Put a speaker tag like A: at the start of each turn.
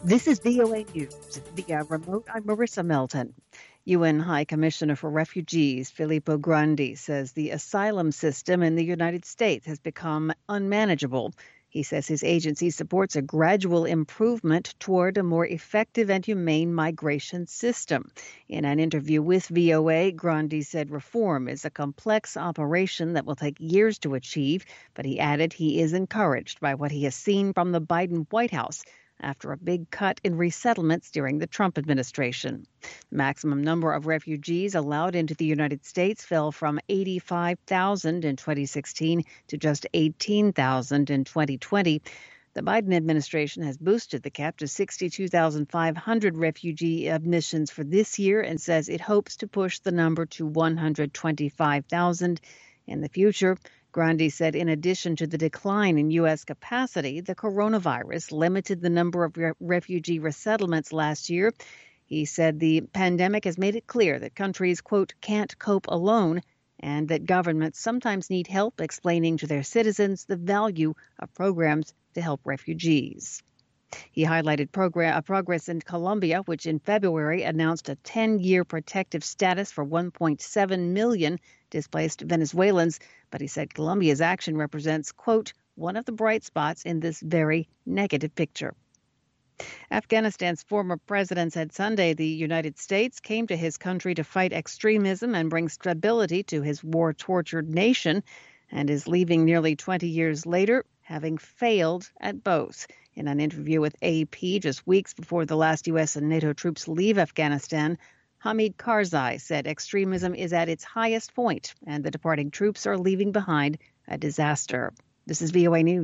A: This is VOA News via remote. I'm Marissa Melton. UN High Commissioner for Refugees Filippo Grandi says the asylum system in the United States has become unmanageable. He says his agency supports a gradual improvement toward a more effective and humane migration system. In an interview with VOA, Grandi said reform is a complex operation that will take years to achieve, but he added he is encouraged by what he has seen from the Biden White House after a big cut in resettlements during the Trump administration. The maximum number of refugees allowed into the United States fell from 85,000 in 2016 to just 18,000 in 2020. The Biden administration has boosted the cap to 62,500 refugee admissions for this year and says it hopes to push the number to 125,000 in the future. Grandi said in addition to the decline in U.S. capacity, the coronavirus limited the number of refugee resettlements last year. He said the pandemic has made it clear that countries, quote, can't cope alone and that governments sometimes need help explaining to their citizens the value of programs to help refugees. He highlighted progress in Colombia, which in February announced a 10-year protective status for 1.7 million displaced Venezuelans. But he said Colombia's action represents, quote, one of the bright spots in this very negative picture. Afghanistan's former president said Sunday the United States came to his country to fight extremism and bring stability to his war-tortured nation and is leaving nearly 20 years later, having failed at both. In an interview with AP just weeks before the last U.S. and NATO troops leave Afghanistan, Hamid Karzai said extremism is at its highest point and the departing troops are leaving behind a disaster. This is VOA News.